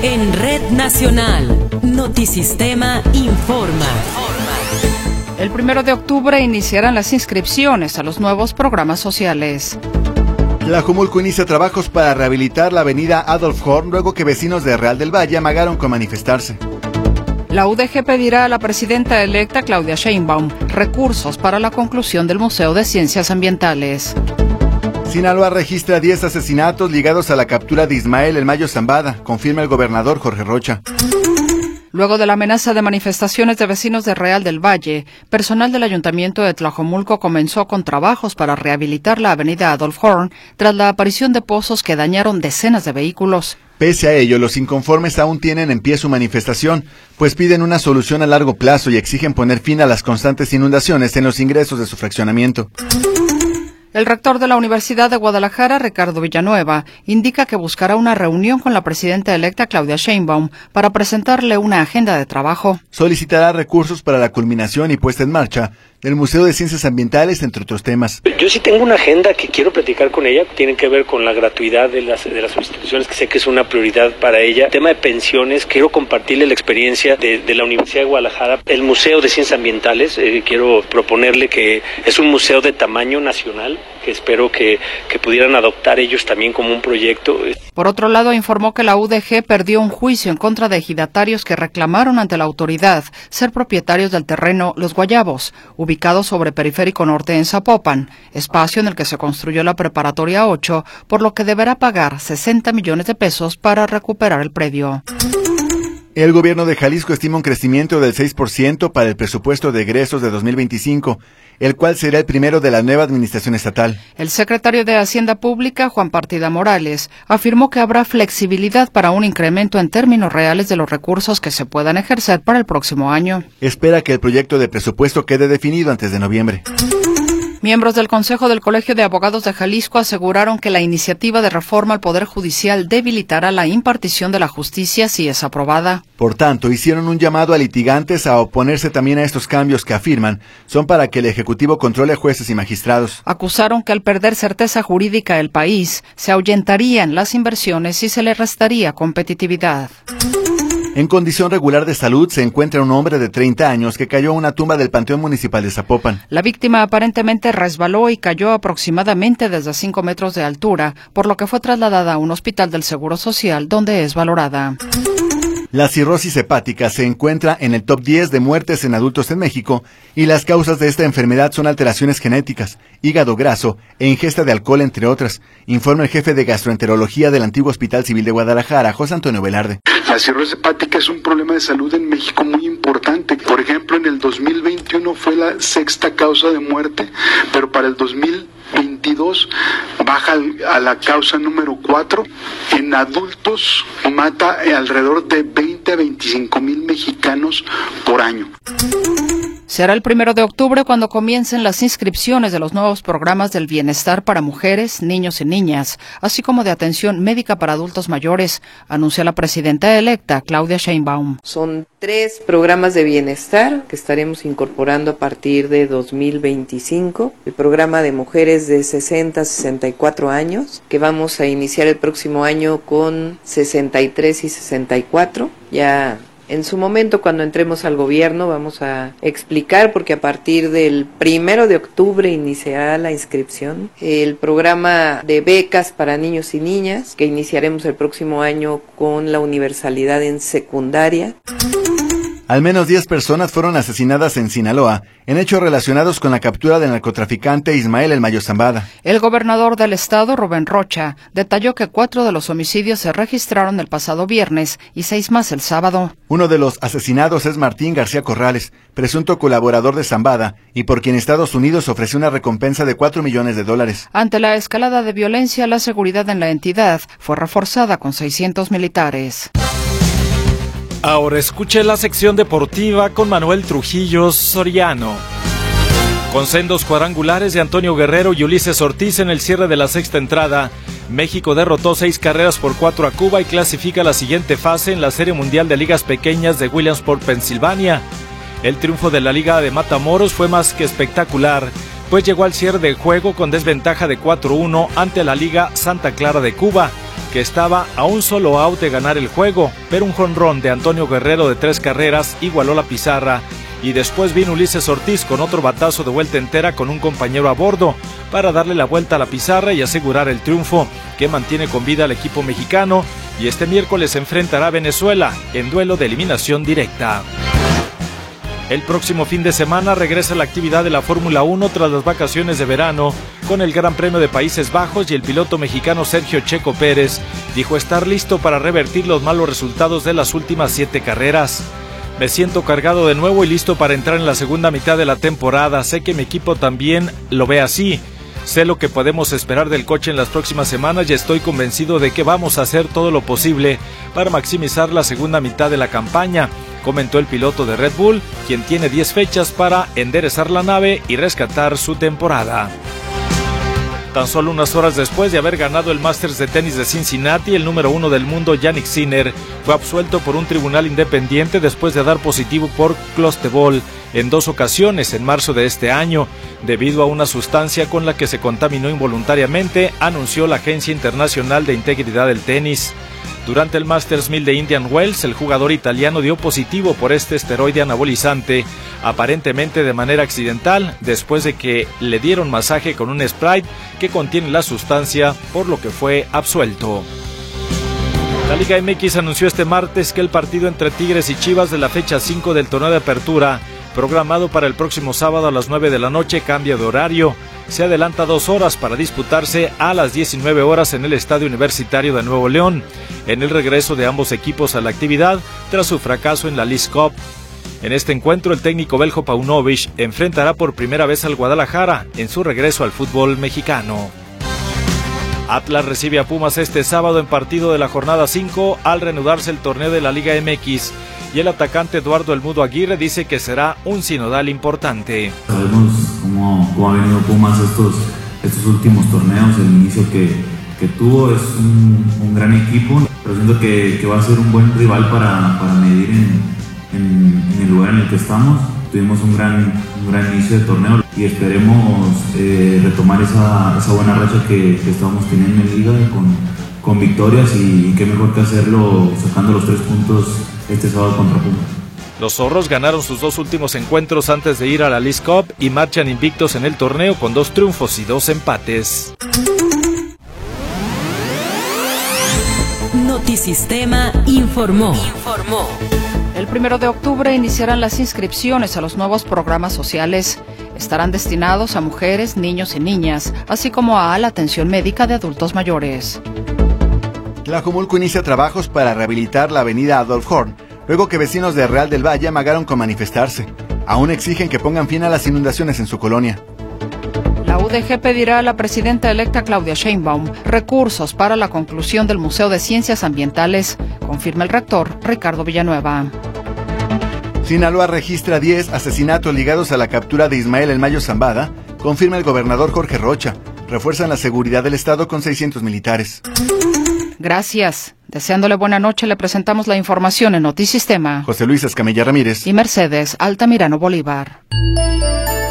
En Red Nacional, Notisistema informa. El 1 de octubre iniciarán las inscripciones a los nuevos programas sociales. Tlajomulco inicia trabajos para rehabilitar la avenida Adolf Horn luego que vecinos de Real del Valle amagaron con manifestarse. La UDG pedirá a la presidenta electa Claudia Sheinbaum recursos para la conclusión del Museo de Ciencias Ambientales. Sinaloa registra 10 asesinatos ligados a la captura de Ismael El Mayo Zambada, confirma el gobernador Jorge Rocha. Luego de la amenaza de manifestaciones de vecinos de Real del Valle, personal del Ayuntamiento de Tlajomulco comenzó con trabajos para rehabilitar la avenida Adolf Horn tras la aparición de pozos que dañaron decenas de vehículos. Pese a ello, los inconformes aún tienen en pie su manifestación, pues piden una solución a largo plazo y exigen poner fin a las constantes inundaciones en los ingresos de su fraccionamiento. El rector de la Universidad de Guadalajara, Ricardo Villanueva, indica que buscará una reunión con la presidenta electa Claudia Sheinbaum para presentarle una agenda de trabajo. Solicitará recursos para la culminación y puesta en marcha del Museo de Ciencias Ambientales, entre otros temas. Yo sí tengo una agenda que quiero platicar con ella, tiene que ver con la gratuidad de las instituciones, que sé que es una prioridad para ella. El tema de pensiones, quiero compartirle la experiencia de la Universidad de Guadalajara, el Museo de Ciencias Ambientales, quiero proponerle que es un museo de tamaño nacional, que espero que pudieran adoptar ellos también como un proyecto. Por otro lado, informó que la UDG perdió un juicio en contra de ejidatarios que reclamaron ante la autoridad ser propietarios del terreno Los Guayabos, ubicado sobre Periférico Norte en Zapopan, espacio en el que se construyó la Preparatoria 8, por lo que deberá pagar 60 millones de pesos para recuperar el predio. El gobierno de Jalisco estima un crecimiento del 6% para el presupuesto de egresos de 2025, el cual será el primero de la nueva administración estatal. El secretario de Hacienda Pública, Juan Partida Morales, afirmó que habrá flexibilidad para un incremento en términos reales de los recursos que se puedan ejercer para el próximo año. Espera que el proyecto de presupuesto quede definido antes de noviembre. Miembros del Consejo del Colegio de Abogados de Jalisco aseguraron que la iniciativa de reforma al Poder Judicial debilitará la impartición de la justicia si es aprobada. Por tanto, hicieron un llamado a litigantes a oponerse también a estos cambios que afirman son para que el Ejecutivo controle a jueces y magistrados. Acusaron que al perder certeza jurídica el país, se ahuyentarían las inversiones y se le restaría competitividad. En condición regular de salud se encuentra un hombre de 30 años que cayó a una tumba del Panteón Municipal de Zapopan. La víctima aparentemente resbaló y cayó aproximadamente desde 5 metros de altura, por lo que fue trasladada a un hospital del Seguro Social, donde es valorada. La cirrosis hepática se encuentra en el top 10 de muertes en adultos en México y las causas de esta enfermedad son alteraciones genéticas, hígado graso e ingesta de alcohol, entre otras, informa el jefe de gastroenterología del antiguo Hospital Civil de Guadalajara, José Antonio Velarde. La cirrosis hepática es un problema de salud en México muy importante. Por ejemplo, en el 2021 fue la 6ª causa de muerte, pero para el 2022 baja a la causa número 4. En adultos mata alrededor de 20 a 25 mil mexicanos por año. Será el 1 de octubre cuando comiencen las inscripciones de los nuevos programas del bienestar para mujeres, niños y niñas, así como de atención médica para adultos mayores, anunció la presidenta electa, Claudia Sheinbaum. Son 3 programas de bienestar que estaremos incorporando a partir de 2025. El programa de mujeres de 60 a 64 años, que vamos a iniciar el próximo año con 63 y 64. Ya en su momento, cuando entremos al gobierno, vamos a explicar, porque a partir del 1 de octubre iniciará la inscripción, el programa de becas para niños y niñas, que iniciaremos el próximo año con la universalidad en secundaria. Al menos 10 personas fueron asesinadas en Sinaloa, en hechos relacionados con la captura del narcotraficante Ismael El Mayo Zambada. El gobernador del estado, Rubén Rocha, detalló que 4 de los homicidios se registraron el pasado viernes y 6 más el sábado. Uno de los asesinados es Martín García Corrales, presunto colaborador de Zambada, y por quien Estados Unidos ofreció una recompensa de $4 millones. Ante la escalada de violencia, la seguridad en la entidad fue reforzada con 600 militares. Ahora escuche la sección deportiva con Manuel Trujillo Soriano. Con sendos cuadrangulares de Antonio Guerrero y Ulises Ortiz en el cierre de la 6ª entrada, México derrotó 6-4 a Cuba y clasifica a la siguiente fase en la Serie Mundial de Ligas Pequeñas de Williamsport, Pensilvania. El triunfo de la Liga de Matamoros fue más que espectacular, pues llegó al cierre del juego con desventaja de 4-1 ante la Liga Santa Clara de Cuba, que estaba a un solo out de ganar el juego, pero un jonrón de Antonio Guerrero de 3 carreras igualó la pizarra, y después vino Ulises Ortiz con otro batazo de vuelta entera con un compañero a bordo para darle la vuelta a la pizarra y asegurar el triunfo que mantiene con vida al equipo mexicano, y este miércoles enfrentará a Venezuela en duelo de eliminación directa. El próximo fin de semana regresa la actividad de la Fórmula 1 tras las vacaciones de verano, con el Gran Premio de Países Bajos, y el piloto mexicano Sergio Checo Pérez dijo estar listo para revertir los malos resultados de las últimas 7 carreras. Me siento cargado de nuevo y listo para entrar en la segunda mitad de la temporada. Sé que mi equipo también lo ve así. Sé lo que podemos esperar del coche en las próximas semanas y estoy convencido de que vamos a hacer todo lo posible para maximizar la segunda mitad de la campaña, comentó el piloto de Red Bull, quien tiene 10 fechas para enderezar la nave y rescatar su temporada. Tan solo unas horas después de haber ganado el Masters de tenis de Cincinnati, el número 1 del mundo, Jannik Sinner, fue absuelto por un tribunal independiente después de dar positivo por clostebol en 2 ocasiones en marzo de este año, debido a una sustancia con la que se contaminó involuntariamente, anunció la Agencia Internacional de Integridad del Tenis. Durante el Masters 1000 de Indian Wells, el jugador italiano dio positivo por este esteroide anabolizante, aparentemente de manera accidental, después de que le dieron masaje con un Sprite que contiene la sustancia, por lo que fue absuelto. La Liga MX anunció este martes que el partido entre Tigres y Chivas de la fecha 5 del torneo de apertura, programado para el próximo sábado a las 9 de la noche, cambia de horario. Se adelanta 2 horas para disputarse a las 19 horas en el Estadio Universitario de Nuevo León, en el regreso de ambos equipos a la actividad tras su fracaso en la Leagues Cup. En este encuentro, el técnico Beljo Paunovic enfrentará por primera vez al Guadalajara en su regreso al fútbol mexicano. Atlas recibe a Pumas este sábado en partido de la jornada 5 al reanudarse el torneo de la Liga MX, y el atacante Eduardo El Mudo Aguirre dice que será un sinodal importante. Sabemos cómo ha venido Pumas estos últimos torneos. El inicio que tuvo es un gran equipo, pero siento que va a ser un buen rival para medir en el lugar en el que estamos. Tuvimos un gran inicio de torneo y esperemos retomar esa buena racha que estamos teniendo en Liga con victorias, y qué mejor que hacerlo sacando los 3 puntos este sábado contra Pumas. Los zorros ganaron sus 2 últimos encuentros antes de ir a la Leagues Cup y marchan invictos en el torneo con 2 triunfos y 2 empates. Notisistema informó. El 1 de octubre iniciarán las inscripciones a los nuevos programas sociales. Estarán destinados a mujeres, niños y niñas, así como a la atención médica de adultos mayores. Tlajomulco inicia trabajos para rehabilitar la avenida Adolf Horn, luego que vecinos de Real del Valle amagaron con manifestarse. Aún exigen que pongan fin a las inundaciones en su colonia. La UDG pedirá a la presidenta electa Claudia Sheinbaum recursos para la conclusión del Museo de Ciencias Ambientales, confirma el rector Ricardo Villanueva. Sinaloa registra 10 asesinatos ligados a la captura de Ismael El Mayo Zambada, confirma el gobernador Jorge Rocha. Refuerzan la seguridad del estado con 600 militares. Gracias. Deseándole buena noche, le presentamos la información en Notisistema. José Luis Escamilla Ramírez y Mercedes Altamirano Bolívar.